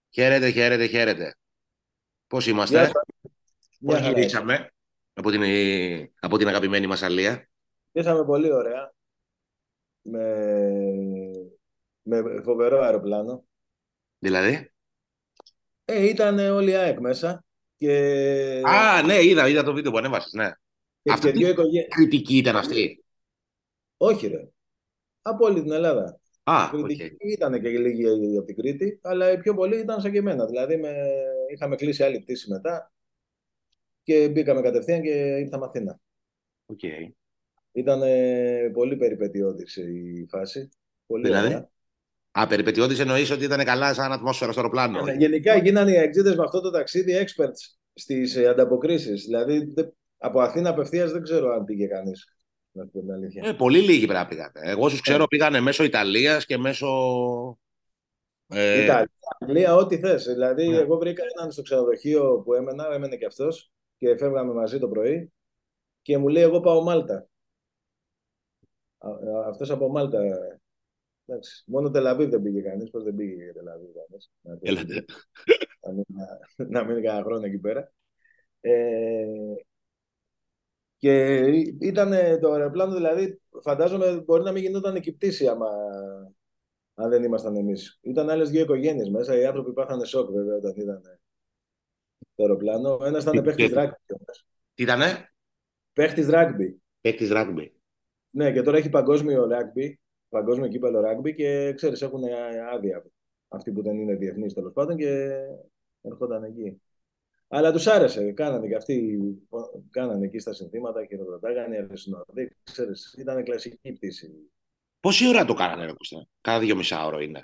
Χαίρετε, χαίρετε, χαίρετε. Πώς Γεια είμαστε, σας, πώς μια χαρά είσαι. γυρίσαμε από την αγαπημένη μας Αλία. Ήρθαμε πολύ ωραία, με, με φοβερό αεροπλάνο. Δηλαδή. Ήταν όλη η ΑΕΚ μέσα Α, ναι, είδα το βίντεο που ανέβασες, ναι. και Αυτή τι δύο οικογένειες. κριτική ήταν αυτή? Όχι ρε, από όλη την Ελλάδα. Α, οκ. Κριτική ήταν και λίγοι από την Κρήτη, αλλά οι πιο πολλοί ήταν σαν και εμένα. Δηλαδή είχαμε κλείσει άλλη πτήση μετά και μπήκαμε κατευθείαν και ήρθαμε Αθήνα. Οκ. Ήταν πολύ περιπετειώδης η φάση, πολύ Δηλαδή. ωραία. Α, περιπετειώδης εννοείς ότι ήταν καλά σαν ατμόσφαιρα στο αεροπλάνο? Ναι, γενικά γίνανε οι εξήδες με αυτό το ταξίδι experts στις ανταποκρίσεις. Δηλαδή από Αθήνα απευθείας δεν ξέρω αν πήγε κανείς. Να σου πω την αλήθεια. Πολύ λίγοι πρέπει να πήγατε. Εγώ όσους Ναι. ξέρω πήγανε μέσω Ιταλίας και μέσω... Ε, Ιταλία, Αγγλία, ό,τι θες. Δηλαδή ναι. εγώ βρήκα έναν στο ξενοδοχείο που έμενε και αυτός και φεύγαμε μαζί το πρωί και μου λέει εγώ πάω Μάλτα. Αυτός από Μάλτα. Εντάξει, μόνο Τελαβίβ δεν πήγε κανείς. Πώς δεν πήγε Τελαβίβ κανείς. Να πει Έλατε. εκεί. Να μείνει κανένα χρόνο εκεί πέρα. Ε, Και ήταν το αεροπλάνο, δηλαδή, φαντάζομαι μπορεί να μην γινόταν εκεί πτήση αν δεν ήμασταν εμεί. Ήταν άλλε δύο οικογένειε μέσα. Οι άνθρωποι πάθανε σοκ, βέβαια, όταν είδαν το αεροπλάνο. Ένα ήταν παίχτη Τι ράγκμπι. ήτανε? Παίχτη ράγκμπι. Παίκτης ράγκμπι. Ναι, και τώρα έχει παγκόσμιο ράγκμπι, παγκόσμιο κύπελο ράγκμπι και ξέρει, έχουν άδεια. Αυτοί που δεν είναι διεθνεί τέλο πάντων και ερχόταν εκεί. Αλλά του άρεσε. Κάνανε και αυτοί, κάνανε εκεί στα συνθήματα και ρωτάγανε, αρεσινοδοί. Ξέρεις, ήταν κλασική πτήση. Πόση ώρα το κάνανε, ρε Κώστα? Κάνα 2,5 ώρο είναι.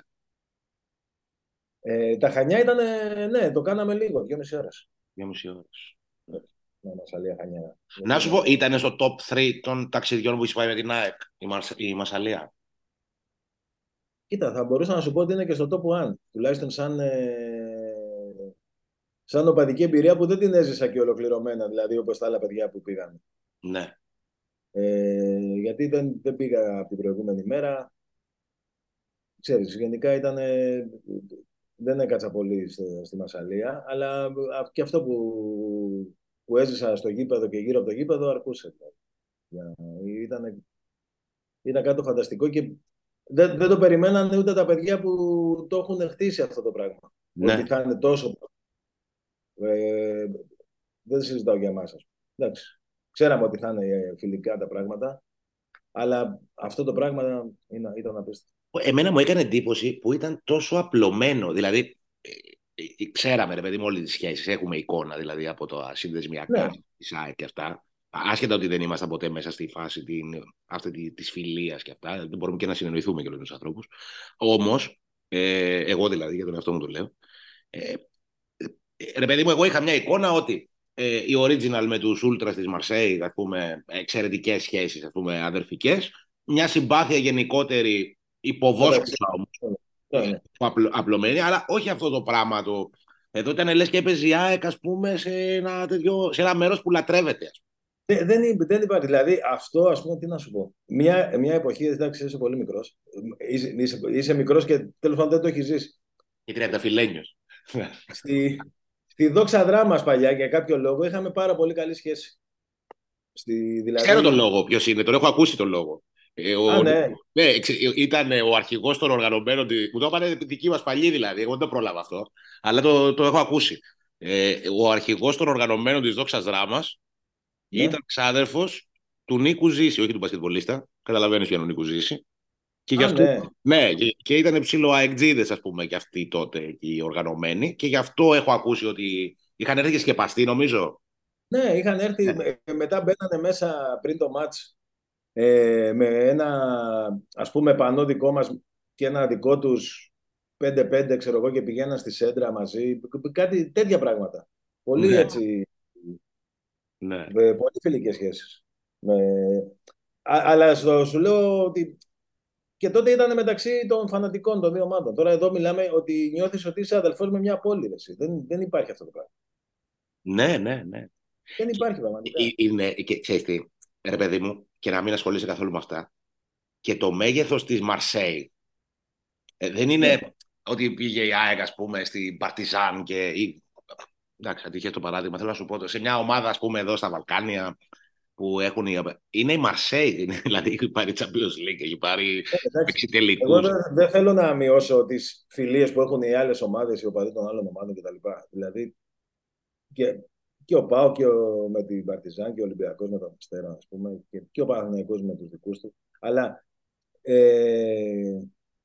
Τα Χανιά ήταν, ναι, το κάναμε λίγο, 2,5 ώρες. 2,5 ώρες. Ναι, Μασαλία Χανιά. Να Γιατί σου πω, είναι... ήταν στο top 3 των ταξιδιών που είσαι πάει με την ΑΕΚ η Μασαλία. Κοίτα, θα μπορούσα να σου πω ότι είναι και στο top 1. Τουλάχιστον σαν οπαδική εμπειρία που δεν την έζησα και ολοκληρωμένα, δηλαδή όπως τα άλλα παιδιά που πήγαν. Ναι. Γιατί δεν πήγα από την προηγούμενη μέρα. Ξέρεις, γενικά δεν έκατσα πολύ στη Μασαλία, αλλά και αυτό που έζησα στο γήπεδο και γύρω από το γήπεδο αρκούσε. Ήταν, ήταν κάτι φανταστικό και δεν το περιμένανε ούτε τα παιδιά που το έχουν χτίσει αυτό το πράγμα. Ότι Ναι. θα είναι τόσο. Ε, δεν συζητάω για εμάς, ας πούμε. Εντάξει. Ξέραμε ότι θα είναι φιλικά τα πράγματα, αλλά αυτό το πράγμα ήταν απίστευτο. Εμένα μου έκανε εντύπωση που ήταν τόσο απλωμένο. Δηλαδή, ξέραμε, ρε παιδί μου, όλες τις σχέσεις. Έχουμε εικόνα, δηλαδή, από τα συνδεσμιακά Ναι, τη ΑΕΚ και αυτά. Άσχετα ότι δεν ήμασταν ποτέ μέσα στη φάση αυτή τη φιλία και αυτά. Δεν μπορούμε και να συνεννοηθούμε και όλου του ανθρώπου. Όμω, εγώ δηλαδή, για τον εαυτό μου το λέω. Ε, Ρε παιδί μου, εγώ είχα μια εικόνα ότι η Original με τους Ultras της Marseille, ας πούμε, εξαιρετικές σχέσεις, ας πούμε, αδερφικές, μια συμπάθεια γενικότερη μεταξύ. υποβόσκουσα όμως, Ναι, ναι. απλωμένη, αλλά όχι αυτό το πράγμα το... Εδώ ήταν λες και έπαιζε η ΑΕΚ, ας πούμε, σε ένα μέρος που λατρεύεται, ας πούμε. Δεν υπάρχει. Δηλαδή, αυτό, ας πούμε, τι να σου πω. Μια εποχή, εντάξει, είσαι πολύ μικρός. Είσαι μικρός και τέλος πάντων δεν το έχει ζήσει. Η τριανταφυλένιος. Στη Δόξα Δράμας παλιά, για κάποιο λόγο, είχαμε πάρα πολύ καλή σχέση. Ξέρω τον Δηλαδή, λόγο ποιος είναι, τον έχω ακούσει τον λόγο. ναι, Ναι, ήταν ο αρχηγός των οργανωμένων. Μου το έκανε δική μας παλιή δηλαδή. Εγώ δεν το πρόλαβα αυτό. Αλλά το έχω ακούσει. Ο αρχηγός των οργανωμένων της Δόξας Δράμας ναι. ήταν ξάδερφος του Νίκου Ζήση, όχι του μπασκετμπολίστα. Καταλαβαίνεις ποιο είναι ο Νίκου Ζήση. Και γι' Α, αυτό. ναι. Ναι, και ήταν ψηλό αεκτζίδες, ας πούμε, και αυτοί τότε εκεί οι οργανωμένοι. Και γι' αυτό έχω ακούσει ότι είχαν έρθει και σκεπαστεί, νομίζω. Ναι, είχαν έρθει, Ναι, μετά μπαίνανε μέσα πριν το μάτς με ένα, ας πούμε, πανό δικό μας και ένα δικό τους 5-5, ξέρω εγώ, και πηγαίναν στη Σέντρα μαζί. Κάτι τέτοια πράγματα. Πολύ ναι. έτσι, Ναι. πολύ φιλικές σχέσεις. Αλλά σου λέω ότι και τότε ήταν μεταξύ των φανατικών των δύο ομάδων. Τώρα εδώ μιλάμε ότι νιώθεις ότι είσαι αδελφός με μια πόλη. Εσύ. Δεν υπάρχει αυτό το πράγμα. Ναι, ναι, ναι. Δεν υπάρχει πραγματικά. Είναι, και ξέρεις τι, ρε παιδί μου, και να μην ασχολείσαι καθόλου με αυτά, και το μέγεθος της Μαρσέη δεν Ναι. είναι ότι πήγε η ΑΕΚ, ας πούμε, στην Παρτιζάν και. Εντάξει, ατυχές το παράδειγμα. Θέλω να σου πω, σε μια ομάδα, ας πούμε, εδώ στα Βαλκάνια που έχουν. Είναι η Μαρσέη, δηλαδή έχει πάρει Champions League, έχει πάρει Εντάξει. Εγώ εξιτελικούς. δεν θέλω να μειώσω τις φιλίες που έχουν οι άλλες ομάδες, οι οπαδοί των άλλων ομάδων κτλ. Δηλαδή και ο ΠΑΟ με την Παρτιζάν και ο Ολυμπιακός με τον Αστέρα, ας πούμε, και ο Παναθηναϊκός με τους δικούς του. Αλλά ε,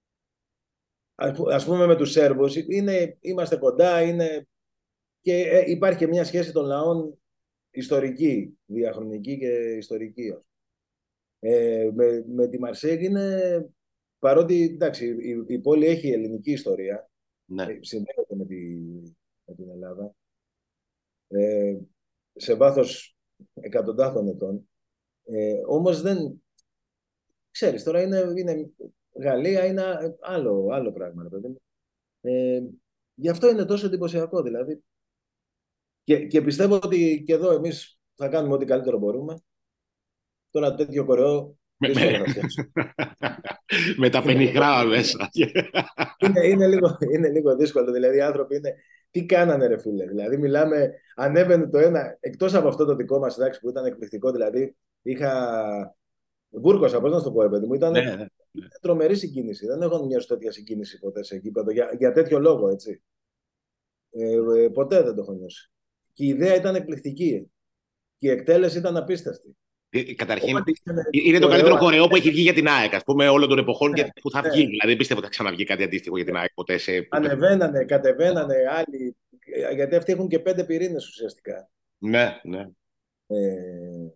ας πούμε με τους Σέρβους είμαστε κοντά, και υπάρχει και μια σχέση των λαών ιστορική, διαχρονική και ιστορική. Με τη Μαρσέγ παρότι εντάξει, η πόλη έχει ελληνική ιστορία, Ναι. συνδέεται με την Ελλάδα, σε βάθος εκατοντάδων ετών. Όμως δεν ξέρεις, τώρα είναι Γαλλία, είναι άλλο πράγμα. Γι' αυτό είναι τόσο εντυπωσιακό δηλαδή. Και πιστεύω ότι και εδώ εμείς θα κάνουμε ό,τι καλύτερο μπορούμε. Τώρα τέτοιο κορεό Με, δύσκολο με, να φτιάξουμε. με τα πενιχρά μέσα. Είναι λίγο δύσκολο. Δηλαδή οι άνθρωποι τι κάνανε ρε φίλε. Δηλαδή ανέβαινε το ένα, εκτός από αυτό το δικό μας εντάξει, που ήταν εκπληκτικό. Δηλαδή βούρκωσα, πώς να σου το πω, παιδί μου, ήταν Ναι, ναι. τρομερή συγκίνηση. Δεν έχω νιώσει τέτοια συγκίνηση ποτέ σε γήπεδο για τέτοιο λόγο, έτσι. Ποτέ δεν το έχω νιώσει. Και η ιδέα ήταν εκπληκτική. Και η εκτέλεση ήταν απίστευτη. Καταρχήν, Ό,τι ήταν είναι το καλύτερο κορεό, κορεό που έχει βγει για την ΑΕΚ, ας πούμε, όλων των εποχών και που θα ναι, βγει. Δηλαδή, δεν πιστεύω ότι θα ξαναβγεί κάτι αντίστοιχο για την ΑΕΚ ποτέ σε. ανεβαίνανε, κατεβαίνανε άλλοι, γιατί αυτοί έχουν και 5 πυρήνες ουσιαστικά. Ναι, ναι. Ε,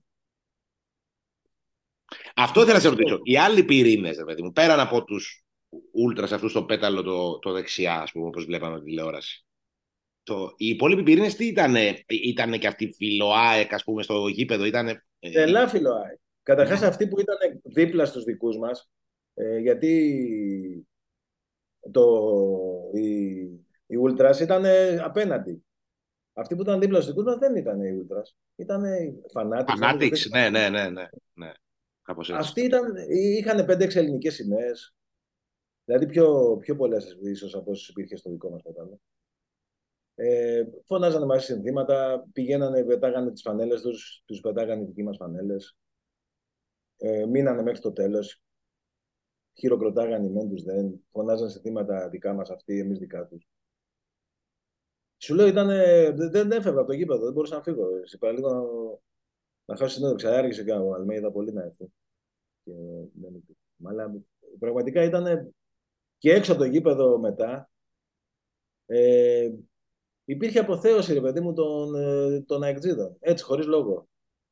Αυτό ήθελα να σε ρωτήσω. Οι άλλοι πυρήνες, παιδί μου, πέραν από τους ούλτρας αυτού στο πέταλο το δεξιά, ας πούμε, όπως βλέπαμε τη τηλεόραση. Οι υπόλοιποι πυρήνες τι ήτανε, ήτανε και αυτοί φιλοάεκ, ας πούμε, στο γήπεδο, ήτανε. Τελάφιλο ΑΕΚ. Καταρχάς Ναι. αυτοί που ήταν δίπλα στους δικούς μας, γιατί το, οι, οι Ultras ήταν απέναντι. Αυτοί που ήταν δίπλα στους δικούς μας δεν ήταν οι Ultras. Ήταν Fanatics, νομίζω. Fanatics, ναι, ναι, ναι, ναι, ναι. Κάπως έτσι. Αυτοί είχαν 5-6 ελληνικές σημαίες. Δηλαδή πιο πολλές ίσως από όσες υπήρχε στο δικό μας πετάλο. Φωνάζανε μαζί συνθήματα, πηγαίνανε, πετάγανε τις φανέλες τους πετάγανε οι δικοί μας φανέλες. Μείνανε μέχρι το τέλος. Χειροκροτάγανε οι μεν τους δεν. Φωνάζανε συνθήματα δικά μας αυτοί, εμείς δικά τους. Σου λέω, δεν έφευγα από το γήπεδο, δεν μπορούσα να φύγω. Είπα λίγο να χάσω συνέντευξη. Άργησε και ο Αλμέιδα πολύ να έρθει. Και αλλά πραγματικά ήταν και έξω από το γήπεδο μετά. Ε, Υπήρχε αποθέωση, ρε παιδί μου, των αεκτζίδων. Έτσι, χωρίς λόγο.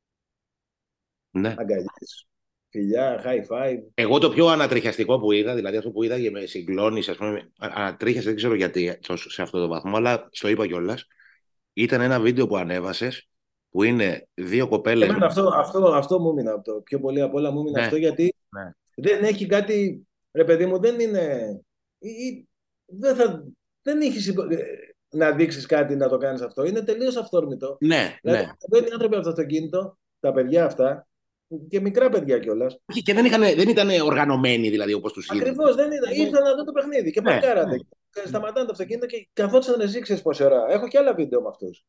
Ναι. Αγκαλιές, φιλιά, high five. Εγώ το πιο ανατριχιαστικό που είδα, δηλαδή αυτό που είδα και με συγκλώνησε, ας πούμε, ανατρίχιασε, δεν ξέρω γιατί σε αυτό το βαθμό, αλλά στο είπα κιόλας, ήταν ένα βίντεο που ανέβασες, που είναι δύο κοπέλες. Εμένα αυτό μου έμεινε. Το πιο πολύ απ' όλα μου έμεινε Ναι, αυτό, γιατί ναι. δεν έχει κάτι. Ρε παιδί μου, δεν είναι. Δεν δεν έχεις να δείξεις κάτι να το κάνεις αυτό. Είναι τελείως αυθόρμητο. Ναι, Δηλαδή, ναι. μπαίνουν οι άνθρωποι από το αυτοκίνητο, τα παιδιά αυτά, και μικρά παιδιά κιόλας. Και δεν ήταν οργανωμένοι, δηλαδή, όπως τους είδα. Ακριβώς, δεν ήταν. Ήρθαν να δουν το παιχνίδι και Ναι, παρκάρατε. ναι. Σταματάνε το αυτοκίνητο και καθόντουσαν εσύ, ξέρεις πόση ώρα. Έχω και άλλα βίντεο με αυτούς.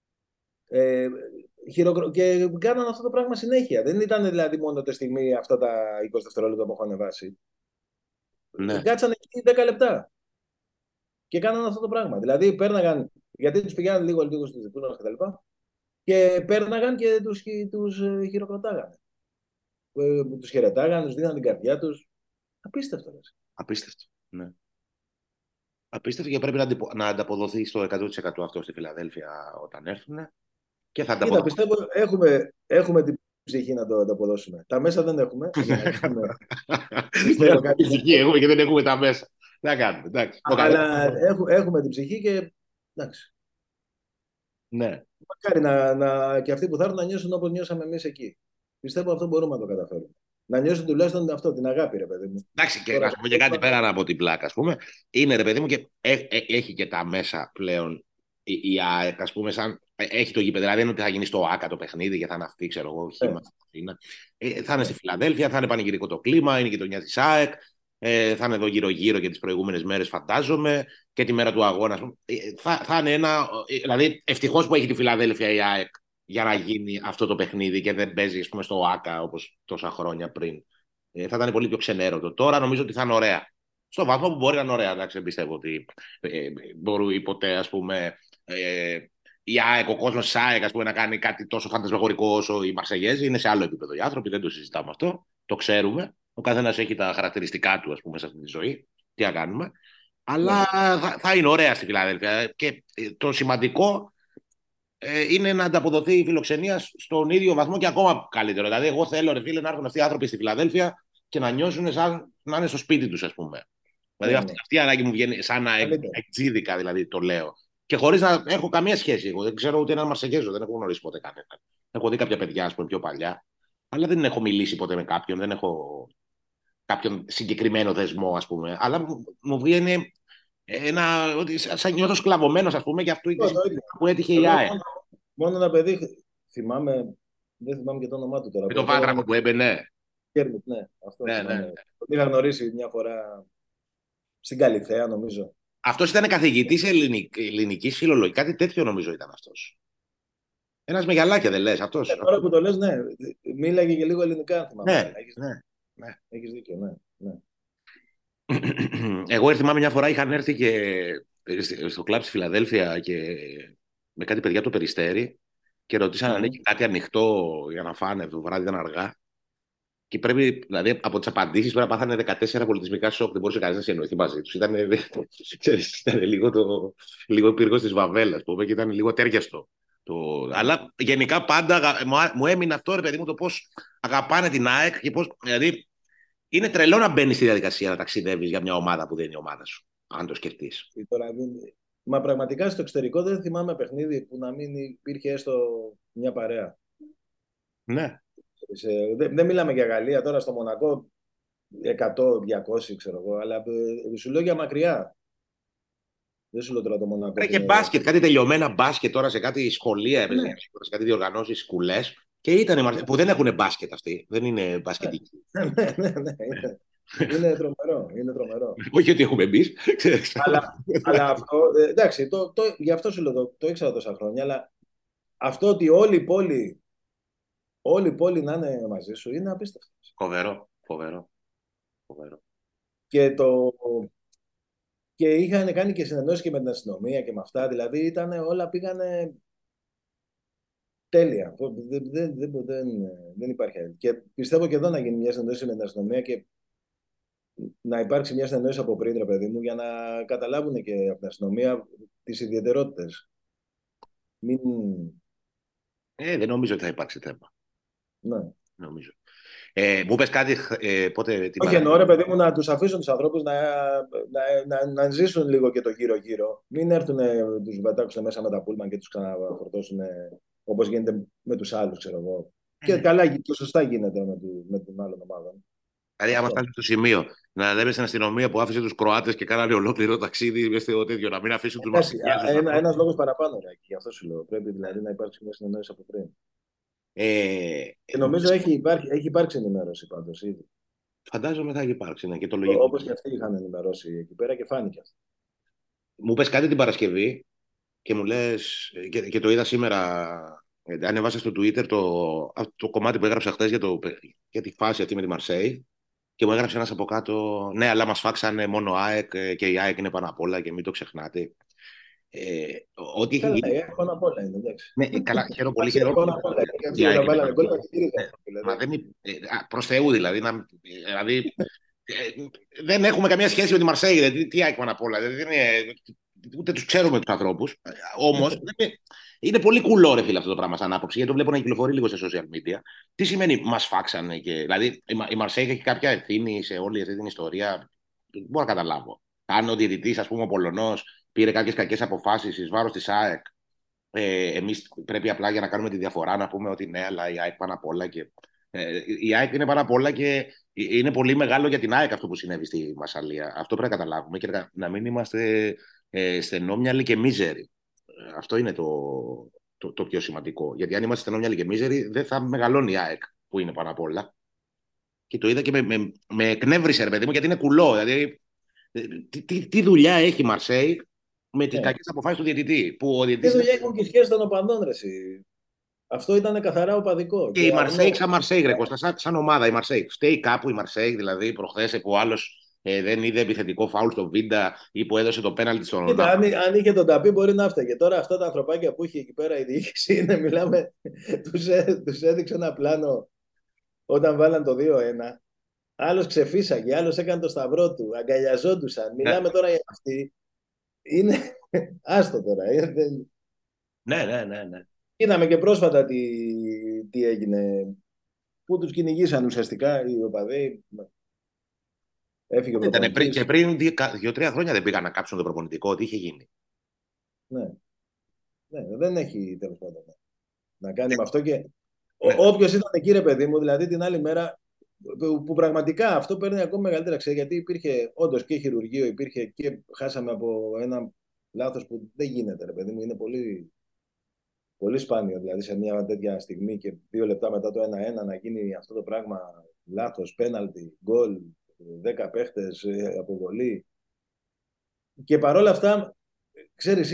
Ε, και κάναν αυτό το πράγμα συνέχεια. Δεν ήταν δηλαδή μόνο τη στιγμή αυτά τα 20 δευτερόλεπτα που έχω ανεβάσει. Ναι. Κάτσανε εκεί 10 λεπτά και κάναν αυτό το πράγμα. Δηλαδή πέρναγαν, γιατί τους πηγαίναν λίγο στους δικούς μας κτλ. Και πέρναγαν και τους χειροκροτάγανε. Τους χαιρετάγανε, τους δίναν την καρδιά τους. Απίστευτο. Απίστευτο. Ναι. Απίστευτο, και πρέπει να ανταποδοθεί στο 100% αυτό στη Φιλαδέλφια όταν έρθουν. Και θα Κοίτα, ανταποδοθεί. πιστεύω έχουμε την ψυχή να το ανταποδώσουμε. Τα μέσα δεν έχουμε για να κάνουμε. Πιστεύω Έχουμε κάτι. ψυχή, έχουμε και δεν έχουμε τα μέσα. Να κάνουμε, εντάξει. Αλλά έχουμε την ψυχή και εντάξει. Ναι. Μακάρι και αυτοί που θα έρθουν να νιώσουν όπως νιώσαμε εμείς εκεί. Πιστεύω αυτό μπορούμε να το καταφέρουμε. Να νιώσουν τουλάχιστον αυτό, την αγάπη, ρε παιδί μου. Εντάξει, και Τώρα, να σου πω και κάτι πέραν από την πλάκα, ας πούμε. Είναι, ρε παιδί μου, και έχει και τα μέσα πλέον η ΑΕΚ, ας πούμε, έχει το γήπεδο. Δηλαδή, δεν είναι ότι θα γίνει στο ΆΚΑ το παιχνίδι και θα είναι αυτή, ξέρω εγώ, χήμα στην Αθήνα. Θα είναι στη Φιλαδέλφια, θα είναι πανηγυρικό το κλίμα, είναι η γειτονιά τη ΑΕΚ. Θα είναι εδώ γύρω-γύρω και τις προηγούμενες μέρες, φαντάζομαι, και τη μέρα του αγώνα. Θα είναι ένα. Δηλαδή, ευτυχώς που έχει τη Φιλαδέλφια η ΑΕΚ για να γίνει αυτό το παιχνίδι και δεν παίζει, ας πούμε, στο ΆΚΑ όπως τόσα χρόνια πριν. Θα ήταν πολύ πιο ξενέρωτο. Τώρα νομίζω ότι θα είναι ωραία. Στο βαθμό που μπορεί να είναι ωραία, εντάξει, πιστεύω ότι μπορεί ποτέ, ας πούμε, η ΑΕΚ, ο κόσμο τη ΑΕΚ, ας πούμε, να κάνει κάτι τόσο φαντασμαγορικό όσο οι Μαρσεγέζοι. Είναι σε άλλο επίπεδο οι άνθρωποι, δεν το συζητάμε αυτό. Το ξέρουμε. Ο καθένα έχει τα χαρακτηριστικά του, ας πούμε, σε αυτή τη ζωή. Τι να κάνουμε. Αλλά Ναι. θα είναι ωραία στη Φιλαδέλφια. Και το σημαντικό είναι να ανταποδοθεί η φιλοξενία στον ίδιο βαθμό και ακόμα καλύτερο. Δηλαδή, εγώ θέλω, ρε φίλε, να έρθουν αυτοί οι άνθρωποι στη Φιλαδέλφια και να νιώσουν σαν να είναι στο σπίτι του, α πούμε. Δηλαδή, Ναι, αυτή, ναι. αυτή η ανάγκη μου βγαίνει σαν Καλύτερα. εκτζίδικα, δηλαδή το λέω. Και χωρί να έχω καμία σχέση. Εγώ δεν ξέρω ούτε έναν Μαρσεγέζο, δεν έχω γνωρίσει ποτέ κανέναν. Έχω δει κάποια παιδιά, α πούμε, πιο παλιά, αλλά δεν έχω μιλήσει ποτέ με κάποιον, δεν έχω κάποιον συγκεκριμένο δεσμό, α πούμε. Αλλά μου βγαίνει ότι σαν νιώθω σκλαβωμένο, α πούμε, για αυτό Το ίδιο. που έτυχε η Εγώ ΑΕ. μόνο ένα παιδί θυμάμαι, δεν θυμάμαι και το όνομά του τώρα. Με το Που βάτραχο λέγανε που έμπαινε. Κέρμιτ, ναι, αυτό Ναι, ναι. θυμάμαι. Τον είχα γνωρίσει μια φορά στην Καλιθέα, νομίζω. Αυτό ήταν καθηγητή ελληνική φιλολογία. Κάτι τέτοιο νομίζω ήταν αυτό. Ένα με γυαλάκια δεν λε αυτό. Τώρα που το λες, ναι, μίλαγε και λίγο ελληνικά, αν θυμάμαι Ναι, καλά. Έχεις, ναι, ναι. έχεις δίκιο, ναι. Ναι. Εγώ θυμάμαι μια φορά είχαν έρθει και στο κλαμπ στη Φιλαδέλφια και με κάτι παιδιά το Περιστέρι και ρωτήσαν αν έχει Μμμ. κάτι ανοιχτό για να φάνε το βράδυ, ήταν αργά. Και πρέπει, δηλαδή, από τι απαντήσει πρέπει να πάθανε 14 πολιτισμικά σοκ. Δεν μπορούσε κανεί να συνεννοηθεί μαζί του. Ήταν λίγο πύργο τη Βαβέλα, πούμε, και ήταν λίγο τέριαστο. Ναι. Αλλά γενικά πάντα μου έμεινε αυτό, ρε παιδί μου, το πώ αγαπάνε την ΑΕΚ και πώ. Δηλαδή, είναι τρελό να μπαίνει στη διαδικασία να ταξιδεύει για μια ομάδα που δεν είναι η ομάδα σου. Αν το σκεφτεί. Τώρα, μα πραγματικά στο εξωτερικό δεν θυμάμαι παιχνίδι που να μην υπήρχε έστω μια παρέα. Ναι. Δεν μιλάμε για Γαλλία, τώρα στο Μονακό 100-200 ξέρω εγώ, αλλά σου λέω για μακριά. Δεν σου λέω τώρα το Μονακό Ρε που και είναι. μπάσκετ, κάτι τελειωμένα μπάσκετ τώρα σε κάτι σχολεία έπαιζε, Ναι, σε κάτι διοργανώσει, σκουλέ. Και ήταν που δεν έχουν μπάσκετ αυτοί. Δεν είναι ναι, μπασκετικοί. ναι. Είναι τρομερό. Είναι τρομερό. Όχι ότι έχουμε εμεί. Αλλά αυτό, εντάξει, γι' αυτό σου λέω, το ήξερα τόσα χρόνια, αλλά αυτό ότι όλη η πόλη να είναι μαζί σου είναι απίστευτο. Φοβερό, φοβερό, φοβερό. Και, και είχαν κάνει και συνεννόηση και με την αστυνομία και με αυτά, δηλαδή όλα πήγανε τέλεια. Δεν υπάρχει άλλη. Και πιστεύω και εδώ να γίνει μια συνεννόηση με την αστυνομία και να υπάρξει μια συνεννόηση από πριν, ρε παιδί μου, για να καταλάβουν και από την αστυνομία τις ιδιαιτερότητες. Μην... Δεν νομίζω ότι θα υπάρξει θέμα. Ναι. Νομίζω. Μου είπες κάτι πότε την Όχι, Παρασκευή. εννοώ ρε παιδί μου να τους αφήσουν τους ανθρώπους να ζήσουν λίγο και το γύρω-γύρω. Μην έρθουν, τους πετάξουν μέσα με τα πούλμαν και τους ξαναφορτώσουν όπως γίνεται με τους άλλους, ξέρω εγώ. Και καλά και σωστά γίνεται με την άλλη ομάδα. Δηλαδή, άμα Αυτό. φτάσει στο σημείο να λέμε στην αστυνομία που άφησε του Κροάτε και κάνανε ολόκληρο ταξίδι με στο τέτοιο, να μην αφήσουν του Εντάξει, Μαρσικιάζου. ένας λόγος παραπάνω, ρε, γι' αυτό σου λέω. Πρέπει δηλαδή να υπάρξει μια συνεννόηση από πριν. Και νομίζω έχει υπάρξει ενημέρωση πάντως ήδη. Φαντάζομαι θα υπάρξει, ναι, και το λογικό. Όπως και αυτοί είχαν ενημερώσει εκεί πέρα και φάνηκε αυτό. Μου πες κάτι την Παρασκευή και μου λες, και το είδα σήμερα, ανέβασα στο Twitter το κομμάτι που έγραψα χθε για τη φάση αυτή με τη Μαρσέη και μου έγραψε ένας από κάτω, ναι, αλλά μας φάξανε μόνο ΑΕΚ και η ΑΕΚ είναι πάνω απ' όλα και μην το ξεχνάτε. Ό,τι έχει Καλά, γίνει. πάνω απ' όλα είναι, εντάξει. Ναι, καλά, χαίρομαι πολύ. Εντάξει, Χαίρομαι. πάνω απ' όλα. Και αυτοί Η ΑΕΚ όταν είναι βάλανε πάνω απ' γκολ, όλα. τα στήριζαν. Ναι. Μα δεν είναι. Προς Θεού δηλαδή. Δηλαδή ε, δεν έχουμε καμία σχέση με τη Μαρσέη. Δηλαδή, τι ΑΕΚ πάνω απ' όλα. Δηλαδή, ούτε του ξέρουμε του ανθρώπου. Όμω είναι πολύ κουλό ρε φίλε αυτό το πράγμα σαν άποψη, γιατί το βλέπω να κυκλοφορεί λίγο σε social media. Τι σημαίνει μα φάξανε και. Δηλαδή, η Μαρσέη έχει κάποια ευθύνη σε όλη αυτή την ιστορία. Δεν μπορώ να καταλάβω. Αν ο διαιτητή, α πούμε, ο Πολωνό, πήρε κάποιε κακέ αποφάσει ει βάρο τη ΑΕΚ, εμείς πρέπει απλά για να κάνουμε τη διαφορά να πούμε ότι ναι, αλλά η ΑΕΚ πάνω απ' όλα και η ΑΕΚ είναι πάνω απ' όλα και είναι πολύ μεγάλο για την ΑΕΚ αυτό που συνέβη στη Μασσαλία. Αυτό πρέπει να καταλάβουμε και να μην είμαστε στενόμυαλοι και μίζεροι. Αυτό είναι το πιο σημαντικό. Γιατί αν είμαστε στενόμυαλοι και μίζεροι, δεν θα μεγαλώνει η ΑΕΚ που είναι πάνω απ' όλα. Και το είδα και με εκνεύρισε, ρε παιδί μου, γιατί είναι κουλό. Δηλαδή, τι δουλειά έχει η Μαρσέη με τις Ναι. κακές αποφάσεις του διαιτητή. Που ο Τι διαιτητής είναι. δουλειά έχουν και οι σχέσεις των οπαδών, ρε εσύ. Αυτό ήταν καθαρά οπαδικό Και η και Μαρσέη, αγνό. σαν Μαρσέη, ρε Κώστα, σαν ομάδα η Μαρσέη. Φταίει κάπου η Μαρσέη, δηλαδή προχθές που ο άλλος δεν είδε επιθετικό φάουλ στο Βίντα ή που έδωσε το πέναλτι στον Κοίτα, Ρονάλντο. αν είχε τον ταπί μπορεί να έφταιγε. Τώρα αυτά τα ανθρωπάκια που είχε εκεί πέρα η διοίκηση είναι, μιλάμε, τους έδειξε ένα πλάνο όταν βάλαν το 2-1. Άλλος ξεφύσαγε, άλλος έκανε το σταυρό του, αγκαλιαζόντουσαν. Ναι, Μιλάμε τώρα για αυτή. Είναι άστο τώρα. ναι, ναι, ναι, ναι. Είδαμε και πρόσφατα τι έγινε, που τους κυνηγήσαν ουσιαστικά οι οπαδοί. Έφυγε ο Ήτανε και προπονητής. πριν 2-3 χρόνια δεν πήγαν να κάψουν το προπονητικό, τι είχε γίνει. Ναι, ναι, δεν έχει τέλος πάντων να κάνει με αυτό και Ναι. όποιος ήταν εκεί ρε παιδί μου, δηλαδή την άλλη μέρα που πραγματικά αυτό παίρνει ακόμη μεγαλύτερα αξία γιατί υπήρχε όντως και χειρουργείο, υπήρχε και χάσαμε από ένα λάθος που δεν γίνεται ρε παιδί μου, είναι πολύ, πολύ σπάνιο δηλαδή σε μια τέτοια στιγμή και 2 λεπτά μετά το 1-1 να γίνει αυτό το πράγμα λάθος, πέναλτι, γκολ, 10 παίχτες, αποβολή και παρόλα αυτά ξέρεις,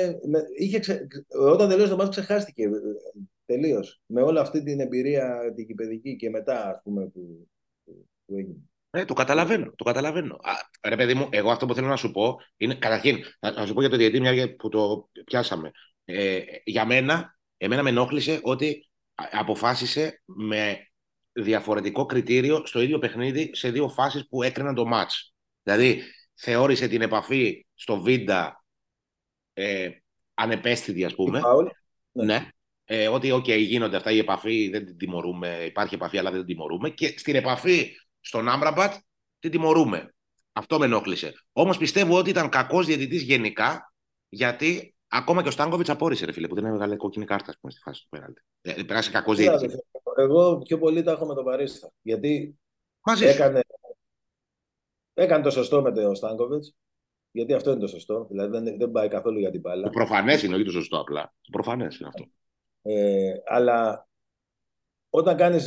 όταν τελείωσε το μάτς ξεχάστηκε τελείως. Με όλη αυτή την εμπειρία την κηπεδική και μετά, ας πούμε, που έγινε. Το καταλαβαίνω, το καταλαβαίνω. Ρε παιδί μου, εγώ αυτό που θέλω να σου πω είναι, καταρχήν, να σου πω για το διαιτητή, μια που το πιάσαμε. Για εμένα με ενόχλησε ότι αποφάσισε με διαφορετικό κριτήριο στο ίδιο παιχνίδι σε δύο φάσεις που έκριναν το μάτς. Δηλαδή, θεώρησε την επαφή στο Βίντα ανεπαίσθητη, ας Η πούμε. φάουλ, ναι. Ναι. Ότι, OK, γίνονται αυτά, η επαφή δεν την τιμωρούμε, υπάρχει επαφή, αλλά δεν την τιμωρούμε. Και στην επαφή στον Άμπραμπατ την τιμωρούμε. Αυτό με ενόχλησε. Όμως πιστεύω ότι ήταν κακός διαιτητής γενικά, γιατί ακόμα και ο Στάνκοβιτς απόρρισε, ρε φίλε, που δεν είναι μεγάλη κόκκινη κάρτα, ας πούμε, στη φάση του πέναλτι. Πέρασε κακός διαιτητής. Εγώ πιο πολύ τα έχω με τον Παρίστα. Γιατί Μαζί σου. έκανε, έκανε το σωστό με τον Στάνκοβιτς. Γιατί αυτό είναι το σωστό. Δηλαδή δεν πάει καθόλου για την Το μπάλα. προφανές είναι, όχι το σωστό απλά. Το προφανές είναι αυτό. Αλλά όταν κάνεις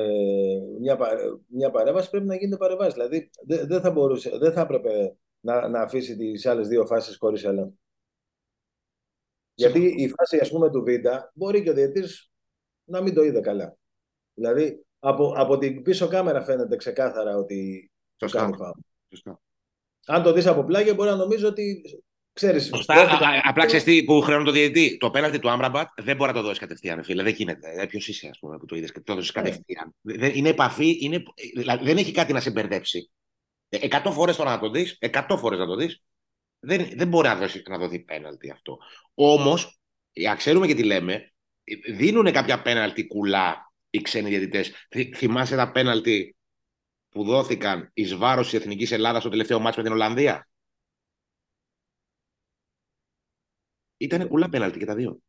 μια παρέμβαση πρέπει να γίνεται παρέμβαση. Δηλαδή δεν θα έπρεπε να αφήσει τις άλλες δύο φάσεις χωρίς έλεγχο. Γιατί Συμφωνώ. η φάση ας πούμε του Βίντα μπορεί και ο διαιτής να μην το είδε καλά. Δηλαδή από την πίσω κάμερα φαίνεται ξεκάθαρα ότι του Σωστά. κάνει φάουλ. Σωστά. Αν το δεις από πλάγια μπορεί να νομίζω ότι ξέρεις, Σωστά. δόθηκαν. Απλά ξέρει τι που χρεώνει το διαιτητή. Το πέναλτι του Άμπραμπατ δεν μπορεί να το δώσει κατευθείαν, φίλε. Δεν γίνεται. Ποιο είσαι, α πούμε, που το είδε και το δώσει Ναι. κατευθείαν. Είναι επαφή, δηλαδή, δεν έχει κάτι να σε μπερδέψει. 100 φορές τώρα να το δει, 100 φορές να το δει, δεν μπορεί να δοθεί πέναλτι αυτό. Όμω, για ξέρουμε και τι λέμε, δίνουν κάποια πέναλτι κουλά οι ξένοι διαιτητές. Θυμάσαι τα πέναλτι που δόθηκαν εις βάρος της Εθνικής Ελλάδας στο τελευταίο μάτς με την Ολλανδία? Ήταν κουλά πέναλτι και τα δύο.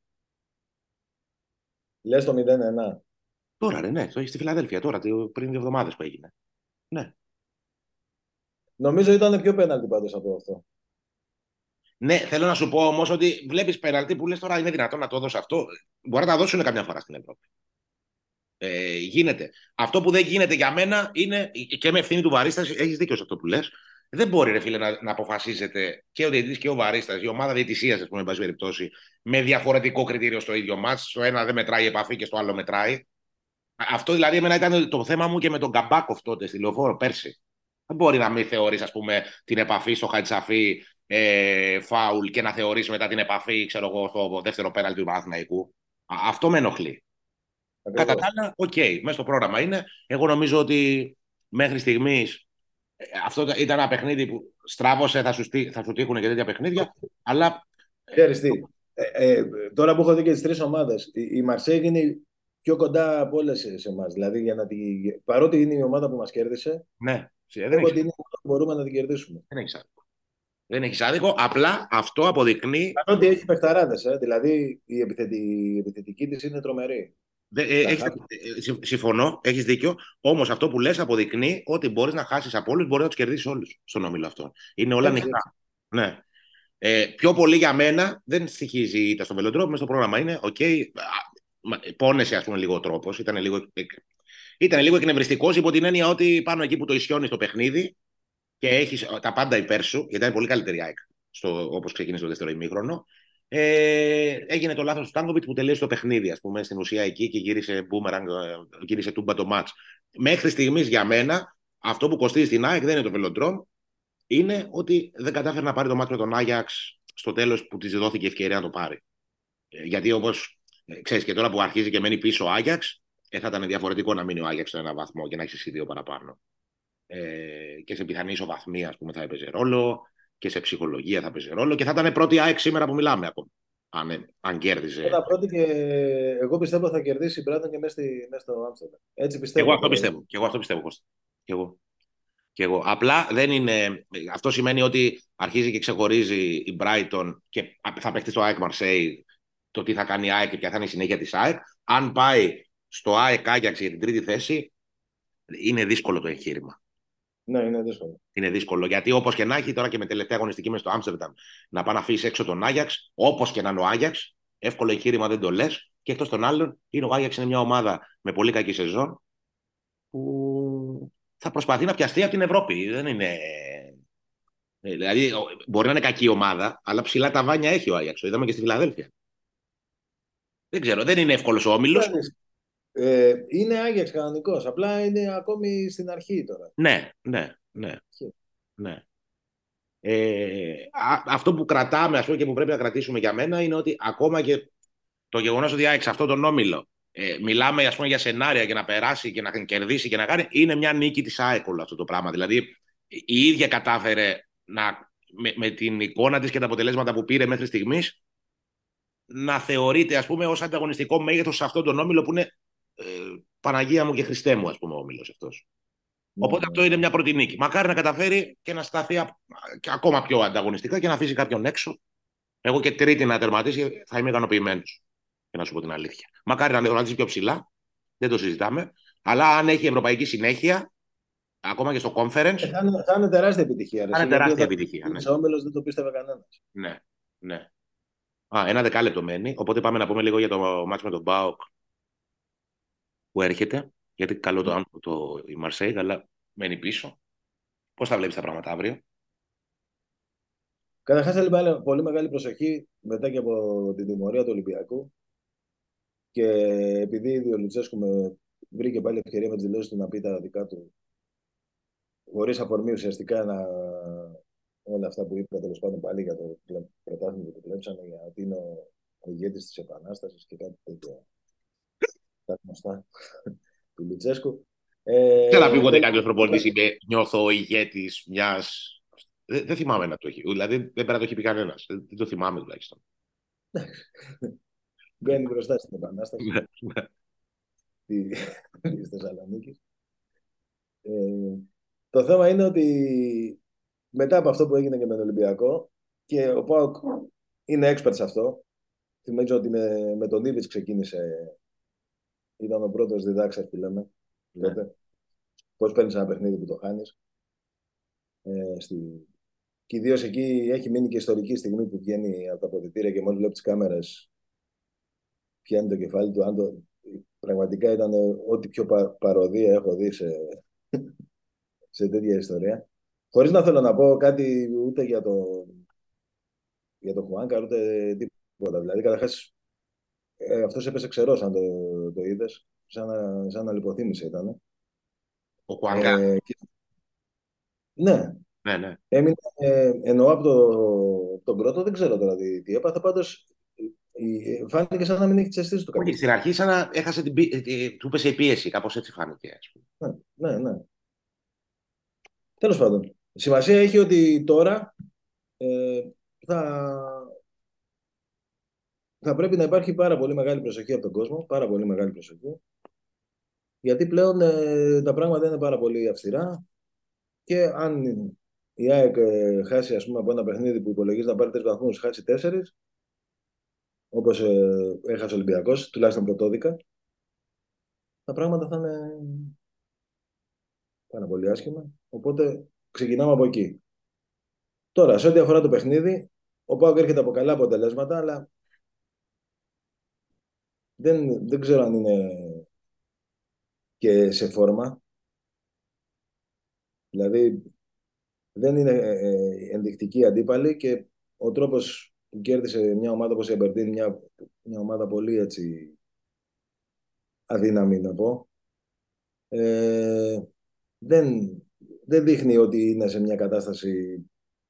Λες το 0-1. Τώρα, ρε, ναι, στη Φιλαδέλφια, τώρα, πριν 2 εβδομάδες που έγινε. Ναι. Νομίζω ήταν πιο πέναλτι πάντως από αυτό. Ναι, θέλω να σου πω όμως ότι βλέπεις πέναλτι που λες τώρα είναι δυνατόν να το δώσω αυτό. Μπορεί να τα δώσουν καμιά φορά στην Ευρώπη. Γίνεται. Αυτό που δεν γίνεται για μένα είναι και με ευθύνη του βαρίστα, έχεις δίκιο σε αυτό που λες. Δεν μπορεί, ρε φίλε, να αποφασίζεται και ο διαιτητής και ο βαρίστας, η ομάδα διαιτησίας, ας πούμε, εν πάση περιπτώσει, με διαφορετικό κριτήριο στο ίδιο μάτς. Στο ένα δεν μετράει η επαφή και στο άλλο μετράει. Αυτό δηλαδή εμένα ήταν το θέμα μου και με τον Καμπάκοφ τότε στη Λεωφόρο πέρσι. Δεν μπορεί να μην θεωρείς, ας πούμε, την επαφή στο Χατζησαφή φάουλ και να θεωρείς μετά την επαφή, ξέρω εγώ, στο δεύτερο πέναλτι του Παναθηναϊκού. Αυτό με ενοχλεί. Κατά τα Ακριβώς. άλλα, οκ, μέσα στο πρόγραμμα είναι. Εγώ νομίζω ότι μέχρι στιγμής αυτό ήταν ένα παιχνίδι που στράβωσε, θα σου τύχουν και τέτοια παιχνίδια, αλλά Ξέρεις τι, τώρα που έχω δει και τις τρεις ομάδες, η Μαρσέγ είναι πιο κοντά από όλες σε εμάς. Δηλαδή, παρότι είναι η ομάδα που μας κέρδισε, ναι, δεν έχω έχει, ότι είναι η ομάδα που μπορούμε να την κερδίσουμε. δεν έχεις άδικο. Δεν έχεις άδικο, απλά αυτό αποδεικνύει. Παρότι έχει παιχταράδες, δηλαδή η επιθετική της είναι τρομερή. Τα χαφ. Συμφωνώ, έχεις δίκιο. Όμως αυτό που λες αποδεικνύει ότι μπορείς να χάσεις από όλους, μπορείς να τους κερδίσεις όλους στον όμιλο αυτό. Είναι όλα Έτσι, ανοιχτά. έτσι. Ναι. Πιο πολύ για μένα δεν στοιχίζει η ήττα στο Βελοντρόμ. Μέσα στο πρόγραμμα είναι OK. Πόνεσε, ας πούμε, λίγο ο τρόπος. Ήταν λίγο Ήταν λίγο εκνευριστικό υπό την έννοια ότι πάνω εκεί που το ισιώνει το παιχνίδι και έχει τα πάντα υπέρ σου, γιατί ήταν πολύ καλύτερη η ΑΕΚ όπω ξεκίνησε το δεύτερο ημίχρονο. Έγινε το λάθο του Στάνκοβιτ που τελείωσε το παιχνίδι, α πούμε, στην ουσία εκεί και γύρισε μπούμεραγκ, γύρισε τούμπα το μάτς. Μέχρι στιγμή για μένα, αυτό που κοστίζει στην ΑΕΚ δεν είναι το βελοντρόμ, είναι ότι δεν κατάφερε να πάρει το μάτι με τον Άγιαξ στο τέλο που τη δόθηκε ευκαιρία να το πάρει. Γιατί όπω ξέρει και τώρα που αρχίζει και μένει πίσω ο Άγιαξ, θα ήταν διαφορετικό να μείνει ο Άγιαξ σε ένα βαθμό και να έχει εσύ δύο παραπάνω. Και σε πιθανή ισοβαθμία, ας πούμε, θα έπαιζε ρόλο και σε ψυχολογία θα έπαιζε ρόλο και θα ήταν πρώτη ΑΕΚ σήμερα που μιλάμε ακόμα. Αν κέρδιζε. Ήταν πρώτη και εγώ πιστεύω θα κερδίσει η Μπράντον και μέσα στο Άμστερνταμ. Έτσι Εγώ πιστεύω αυτό τώρα. πιστεύω. Και εγώ αυτό πιστεύω, Κώστα. Και εγώ. Απλά δεν είναι. Αυτό σημαίνει ότι αρχίζει και ξεχωρίζει η Brighton και θα παίξει στο ΑΕΚ Marseille το τι θα κάνει η ΑΕΚ και ποια θα είναι η συνέχεια τη ΑΕΚ. Αν πάει στο ΑΕΚ Άγιαξ για την τρίτη θέση, είναι δύσκολο το εγχείρημα. Ναι, είναι δύσκολο. Είναι δύσκολο γιατί όπω και να έχει τώρα και με τελευταία αγωνιστική με στο Άμστερνταμ να πάει να αφήσει έξω τον Άγιαξ, όπω και να είναι ο Άγιαξ, εύκολο εγχείρημα δεν το λε. Και εκτό των άλλων, ο Άγιαξ είναι μια ομάδα με πολύ κακή σεζόν που θα προσπαθεί να πιαστεί από την Ευρώπη. Δεν είναι. Δηλαδή, μπορεί να είναι κακή ομάδα, αλλά ψηλά τα βάνια έχει ο Άγιαξ. Το είδαμε και στη Φιλαδέλφια. Δεν ξέρω, δεν είναι εύκολο ο όμιλο. Είναι Άγιαξ κανονικός. Απλά είναι ακόμη στην αρχή τώρα. Ναι. Αυτό που κρατάμε, ας πούμε, και που πρέπει να κρατήσουμε για μένα είναι ότι ακόμα και το γεγονός ότι σε αυτόν τον όμιλο μιλάμε, ας πούμε, για σενάρια και να περάσει και να κερδίσει και να κάνει, είναι μια νίκη της ΑΕΚ όλο αυτό το πράγμα. Δηλαδή η ίδια κατάφερε με την εικόνα της και τα αποτελέσματα που πήρε μέχρι στιγμής να θεωρείται, ας πούμε, ως ανταγωνιστικό μέγεθος σε αυτόν τον όμιλο που είναι Παναγία μου και Χριστέ μου, ας πούμε, ο όμιλος αυτός. Οπότε αυτό είναι μια πρώτη νίκη. Μακάρι να καταφέρει και να σταθεί και ακόμα πιο ανταγωνιστικά και να αφήσει κάποιον έξω. Εγώ και τρίτη να τερματίσει θα είμαι ικανοποιημένο. Για να σου πω την αλήθεια. Μακάρι να τερματίσει πιο ψηλά. Δεν το συζητάμε. Αλλά αν έχει ευρωπαϊκή συνέχεια, ακόμα και στο conference. Θα είναι τεράστια επιτυχία. Θα είναι τεράστια επιτυχία. Ναι. Ο όμιλος δεν το πίστευε κανένα. Ναι. Ένα δεκάλεπτο μένει. Οπότε πάμε να πούμε λίγο για το μάτς με τον Μπάουκ που έρχεται. Γιατί καλό η Μαρσέιγ, αλλά μένει πίσω. Πώς θα βλέπεις τα πράγματα αύριο? Καταρχάς έλειπε πολύ μεγάλη προσοχή μετά και από την τιμωρία του Ολυμπιακού και επειδή ο Λουτσέσκου βρήκε πάλι ευκαιρία με τις δηλώσεις του να πει τα δικά του χωρίς αφορμή ουσιαστικά όλα αυτά που είπα τέλος πάντων πάλι για το πρωτάθλημα που του κλέψανε γιατί είναι ο ηγέτης της Επανάστασης και κάτι τέτοια τα γνωστά του Λουτσέσκου. Δεν θα πει ποτέ κάποιος προπονητής είπε νιώθω ηγέτης μιας. Δεν θυμάμαι να το έχει. Δηλαδή δεν πρέπει να το έχει πει κανένας. Δεν το θυμάμαι τουλάχιστον. Μπαίνει μπροστά στην Επανάσταση της Θεσσαλονίκης. Το θέμα είναι ότι μετά από αυτό που έγινε και με τον Ολυμπιακό και ο ΠΑΟΚ είναι expert σε αυτό. Θυμίζω ότι με τον Ήβιτς ξεκίνησε. Ήταν ο πρώτος διδάξας που λέμε τότε. Πώς παίρνεις ένα παιχνίδι που το χάνεις. Και ιδίως εκεί έχει μείνει και ιστορική στιγμή που βγαίνει από τα αποδυτήρια και μόλις βλέπει τις κάμερες πιάνει το κεφάλι του. Πραγματικά ήταν ό,τι πιο παροδία έχω δει σε τέτοια ιστορία. Χωρίς να θέλω να πω κάτι ούτε για το Χουάνκα, ούτε τίποτα. Δηλαδή, καταρχάς, αυτός έπεσε ξερός, αν το είδες. Σαν να λιποθύμησε ήταν. Ο Χουάνκα. Ναι. Έμεινε, εννοώ από τον πρώτο, δεν ξέρω τώρα τι έπαθε, πάντως φάνηκε σαν να μην έχει τις αισθήσεις του. Όχι, στην αρχή σαν να έχασε του έπεσε η πίεση, κάπως έτσι φάνηκε. Ας πούμε. Ναι. Τέλος πάντων, σημασία έχει ότι τώρα θα πρέπει να υπάρχει πάρα πολύ μεγάλη προσοχή από τον κόσμο, πάρα πολύ μεγάλη προσοχή, γιατί πλέον τα πράγματα είναι πάρα πολύ αυστηρά και αν η ΑΕΚ χάσει, ας πούμε, από ένα παιχνίδι που υπολογίζει να πάρει 3 βαθμούς, χάσει 4, όπως έχασε ο Ολυμπιακός, τουλάχιστον πρωτόδικα, τα πράγματα θα είναι πάρα πολύ άσχημα. Οπότε ξεκινάμε από εκεί. Τώρα, σε ό,τι αφορά το παιχνίδι, ο ΠΑΟΚ έρχεται από καλά αποτελέσματα, αλλά δεν ξέρω αν είναι και σε φόρμα. Δηλαδή δεν είναι ενδεικτική αντίπαλη και ο τρόπος που κέρδισε μια ομάδα όπως η Αμπερντίν, μια ομάδα πολύ έτσι αδύναμη να πω, ε, δεν, δεν δείχνει ότι είναι σε μια κατάσταση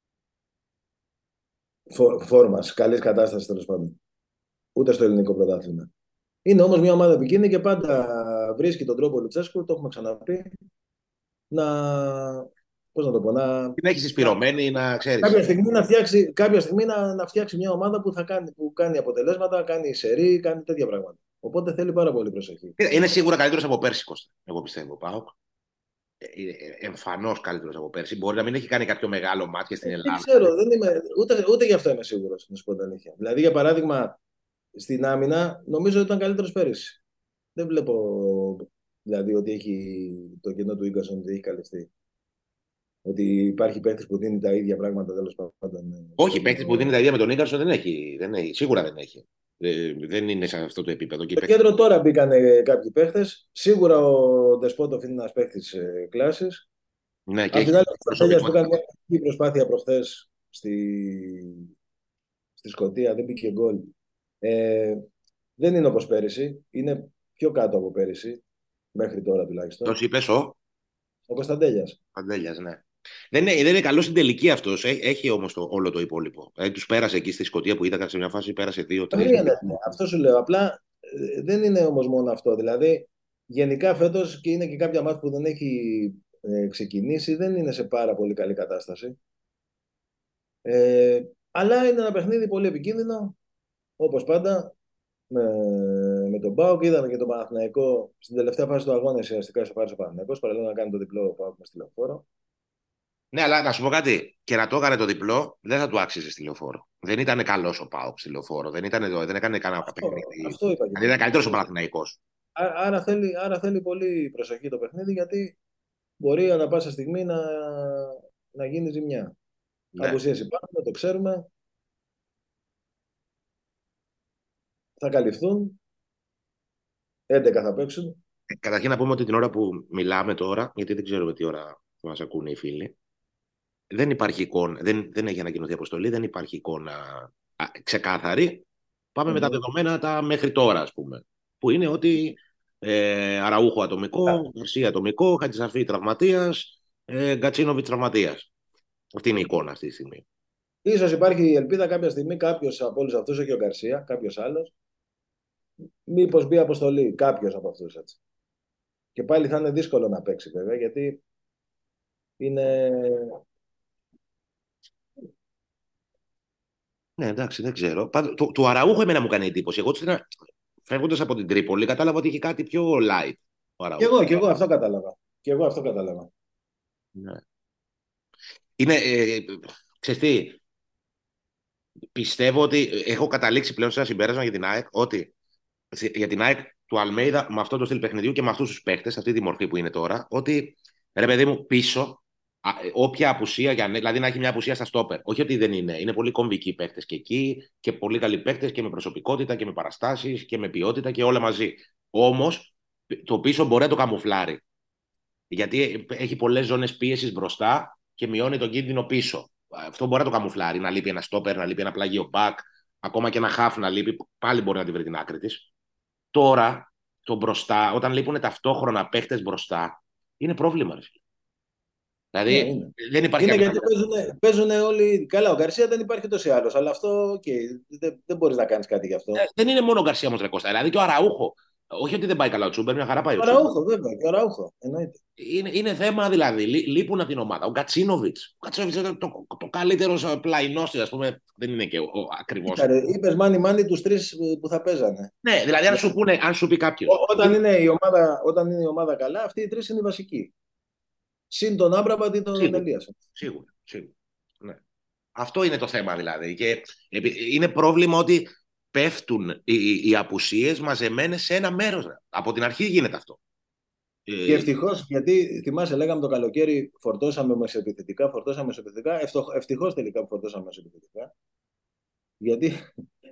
φόρμας, καλής κατάστασης τέλος πάντων, ούτε στο ελληνικό πρωτάθλημα. Είναι όμως μια ομάδα επικίνδυνη και πάντα βρίσκει τον τρόπο ο Λουτσέσκου, το έχουμε ξαναπεί, να, πώς να το πω, Την έχει συσπηρωμένη, να ξέρει. κάποια στιγμή να φτιάξει μια ομάδα που κάνει αποτελέσματα, κάνει σερί, κάνει τέτοια πράγματα. Οπότε θέλει πάρα πολύ προσοχή. Είναι σίγουρα καλύτερο από πέρσι, Κώστα. Εγώ πιστεύω. Πάω. Εμφανώς καλύτερο από πέρσι. Μπορεί να μην έχει κάνει κάποιο μεγάλο μάτι στην Δεν Ελλάδα. ξέρω, δεν είμαι, ούτε γι' αυτό είμαι σίγουρο, να σου πω την αλήθεια. Δηλαδή, για παράδειγμα, στην άμυνα, νομίζω ότι ήταν καλύτερο πέρυσι. Δεν βλέπω δηλαδή ότι έχει το κενό του Ίγκασον ότι έχει καλυφθεί. Ότι υπάρχει παίκτη που δίνει τα ίδια πράγματα τέλο πάντων. Όχι, παίκτη που δίνει τα ίδια με τον Ίγκαρσον δεν έχει. Σίγουρα δεν έχει. Δεν είναι σε αυτό το επίπεδο. Στο κέντρο τώρα μπήκαν κάποιοι παίχτε. Σίγουρα ο Ντεσπότοφ είναι ένα παίχτη κλάση. Ναι, και Απ' έχει την άλλη, ο Κωνσταντέλια που έκανε προσωπικότητα. μια προσπάθεια προχθέ στη Σκωτία, δεν μπήκε γκολ. Ε, δεν είναι όπω πέρυσι. Είναι πιο κάτω από πέρυσι, μέχρι τώρα τουλάχιστον. Τόσο είπε ο Ο Κωνσταντέλια. Παντέλιας, ναι. Δεν είναι καλό στην τελική αυτό. Έχει όμω όλο το υπόλοιπο. Του πέρασε εκεί στη Σκωτία που είδα σε μια φάση, πέρασε 2-3. Αυτό σου λέω. Απλά δεν είναι όμω μόνο αυτό. Δηλαδή, γενικά φέτο και είναι και κάποια μάτια που δεν έχει ξεκινήσει, δεν είναι σε πάρα πολύ καλή κατάσταση. Αλλά είναι ένα παιχνίδι πολύ επικίνδυνο, όπως πάντα, με τον ΠΑΟΚ. Είδαμε και τον Παναθηναϊκό στην τελευταία φάση του αγώνα, ουσιαστικά σε πάρει ο Παναθηναϊκός, παραλίγο να κάνει το διπλό ο ΠΑΟΚ με στη Λεωφόρο. Ναι, αλλά να σου πω κάτι. Και να το έκανε το διπλό, δεν θα του άξιζε στη Λεωφόρο. Δεν ήταν καλό ο Πάοκ στη Λεωφόρο. Δεν έκανε κανένα παιχνίδι. Αυτό είπα και Δηλαδή ήταν πριν. καλύτερο ο Παναθηναϊκός. Άρα θέλει πολύ προσοχή το παιχνίδι, γιατί μπορεί ανά πάσα στιγμή να γίνει ζημιά. Ναι. Απουσίες υπάρχουν, το ξέρουμε. Θα καλυφθούν. 11 θα παίξουν. Καταρχήν να πούμε ότι την ώρα που μιλάμε τώρα, γιατί δεν ξέρουμε τι ώρα θα μα ακούνε οι φίλοι, δεν υπάρχει εικόνα, δεν έχει ανακοινωθεί αποστολή, δεν υπάρχει εικόνα ξεκάθαρη. Πάμε με τα δεδομένα τα μέχρι τώρα, ας πούμε. Που είναι ότι Αραούχο ατομικό, Γκαρσία ατομικό, Χατζησαφή τραυματίας, Γκατσίνοβιτς τραυματίας. Αυτή είναι η εικόνα αυτή τη στιγμή. Ίσως υπάρχει η ελπίδα κάποια στιγμή κάποιος από όλους αυτούς, όχι ο Γκαρσία, κάποιος άλλος, μήπως μπει αποστολή κάποιος από αυτούς έτσι. Και πάλι θα είναι δύσκολο να παίξει βέβαια, γιατί είναι... Ναι, εντάξει, δεν ξέρω. Του Αραούχο εμένα μου κάνει εντύπωση. Εγώ φεύγοντας από την Τρίπολη κατάλαβα ότι είχε κάτι πιο light ο Αραούχο. Και εγώ αυτό κατάλαβα. Και εγώ αυτό κατάλαβα. Ναι. Είναι, ξέρεις τι, πιστεύω ότι έχω καταλήξει πλέον σε ένα συμπέρασμα για την ΑΕΚ ότι για την ΑΕΚ του Αλμέιδα με αυτό το στυλ παιχνιδιού και με αυτού του παίχτε, αυτή τη μορφή που είναι τώρα, ότι ρε παιδί μου πίσω, όποια απουσία, δηλαδή να έχει μια απουσία στα στόπερ. Όχι ότι δεν είναι. Είναι πολύ κομβικοί παίχτε και εκεί και πολύ καλοί παίχτε και με προσωπικότητα και με παραστάσει και με ποιότητα και όλα μαζί. Όμω το πίσω μπορεί να το καμουφλάρει. Γιατί έχει πολλέ ζώνε πίεση μπροστά και μειώνει τον κίνδυνο πίσω. Αυτό μπορεί να το καμουφλάρει. Να λείπει ένα στόπερ, να λείπει ένα πλάγιο μπακ, ακόμα και ένα χάφ να λείπει. Πάλι μπορεί να τη βρει την άκρη τη. Τώρα, το μπροστά, όταν λείπουν ταυτόχρονα παίχτε μπροστά, είναι πρόβλημα. Ναι, Δηλαδή, είναι. δεν υπάρχει Είναι καμία. γιατί παίζουν όλοι. Καλά, ο Γκαρσία δεν υπάρχει τόσο ή άλλω. Αλλά αυτό δεν μπορεί να κάνει κάτι γι' αυτό. Δεν είναι μόνο ο Γκαρσία όμω, Ρεκώστα. Δηλαδή και ο Αραούχο. Όχι ότι δεν πάει καλά ο Τσούμπερ, μια χαρά πάει ο Ο Τσούμπερ. Ραούχο, βέβαια, και ο Ραούχο. Εννοείται. Είναι θέμα δηλαδή. Λείπουν από την ομάδα. Ο Γκατσίνοβιτ. Ο Γκατσίνοβιτ είναι το καλύτερο πλαϊνό, α πούμε. Δεν είναι και ακριβώ. Είπε μάνι του τρει που θα παίζανε. Ναι, δηλαδή αν σου πει κάποιο. Όταν είναι η ομάδα καλά, αυτοί οι τρει είναι οι βασικοί. Συν τον Άμπραμπατ ή τον Σίγουρα. Ελίασον. Σίγουρα. Ναι. Αυτό είναι το θέμα δηλαδή. Και είναι πρόβλημα ότι πέφτουν οι απουσίες μαζεμένες σε ένα μέρος. Από την αρχή γίνεται αυτό. Και ευτυχώς, γιατί θυμάσαι, λέγαμε το καλοκαίρι, φορτώσαμε μεσοεπιθετικά. Ευτυχώς τελικά που φορτώσαμε μεσοεπιθετικά.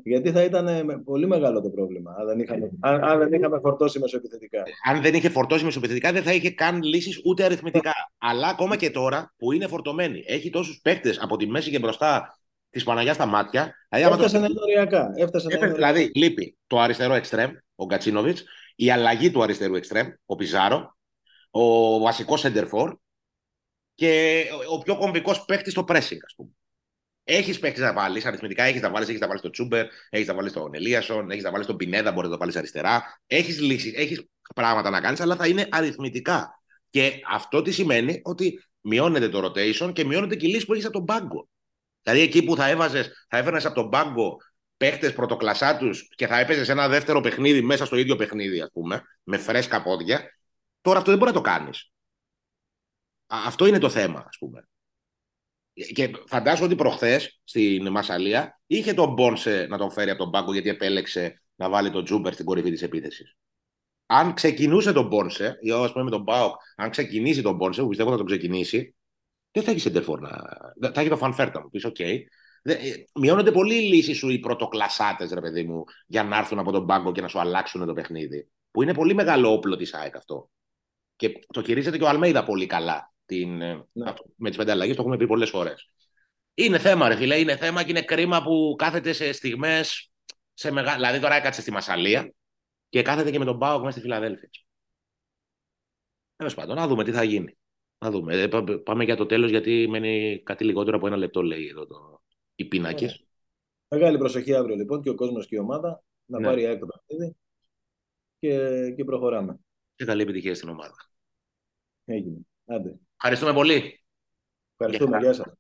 Γιατί θα ήταν πολύ μεγάλο το πρόβλημα αν δεν είχαμε φορτώσει μεσοεπιθετικά. Αν δεν είχε φορτώσει μεσοπαιδευτικά, δεν θα είχε καν λύσει ούτε αριθμητικά. Αλλά ακόμα και τώρα που είναι φορτωμένη, έχει τόσου παίκτε από τη μέση και μπροστά τη Παναγιά στα μάτια. Δηλαδή, Έφτασε να είναι οριακά. Έφτασε να είναι οριακά. δηλαδή, λείπει το αριστερό εξτρέμ, ο Γκατσίνοβιτ, η αλλαγή του αριστερού εξτρέμ, ο Πιζάρο, ο βασικό σεντερφόρ και ο πιο κομβικό παίκτη στο pressing, α πούμε. Έχει παίκτη να βάλει, αριθμητικά έχει να βάλει, έχει να βάλει τον Τσούμπερ, έχει να βάλει τον Ελίασον, έχει να βάλει τον Πινέδα, μπορεί να το βάλει αριστερά. Έχει λύσει, έχει πράγματα να κάνει, αλλά θα είναι αριθμητικά. Και αυτό τι σημαίνει ότι μειώνεται το rotation και μειώνεται και η λύση που έχει από τον πάγκο. Δηλαδή εκεί που θα έφερνε από τον πάγκο παίχτε πρωτοκλασσά του και θα έπαιζε ένα δεύτερο παιχνίδι μέσα στο ίδιο παιχνίδι, α πούμε, με φρέσκα πόδια. Τώρα αυτό δεν μπορεί να το κάνει. Αυτό είναι το θέμα, α πούμε. Και φαντάζομαι ότι προχθές στην Μασσαλία είχε τον Μπόνσε να τον φέρει από τον πάγκο γιατί επέλεξε να βάλει τον Τζούμπερ στην κορυφή της επίθεσης. Αν ξεκινούσε τον Μπόνσε, ή ας πούμε με τον Μπάουκ, αν ξεκινήσει τον Μπόνσε, που πιστεύω θα τον ξεκινήσει, δεν θα έχει σεντερφόρ να. Θα έχει το Φανφέρτα μου πει: OK. Μειώνονται πολύ οι λύσεις σου οι πρωτοκλασσάτες, ρε παιδί μου, για να έρθουν από τον πάγκο και να σου αλλάξουν το παιχνίδι. Που είναι πολύ μεγάλο όπλο τη ΑΕΚ αυτό. Και το χειρίζεται και ο Αλμέιδα πολύ καλά. Ναι. Με τις 5 αλλαγές το έχουμε πει πολλές φορές. Είναι θέμα, ρε φίλε, είναι θέμα και είναι κρίμα που κάθεται σε στιγμές. Δηλαδή τώρα έκατσε στη Μασσαλία και κάθεται και με τον Πάοκ μέσα στη Φιλαδέλφια. Τέλος πάντων, να δούμε τι θα γίνει. Να δούμε. Πάμε για το τέλος, γιατί μένει κάτι λιγότερο από 1 λεπτό, λέει εδώ οι πίνακες. Μεγάλη προσοχή αύριο λοιπόν και ο κόσμος και η ομάδα να Ναι. πάρει άκρη το παιχνίδι και προχωράμε. Και καλή επιτυχία στην ομάδα. Έγινε. Άντε. Ευχαριστούμε πολύ. Ευχαριστούμε. Γεια σας.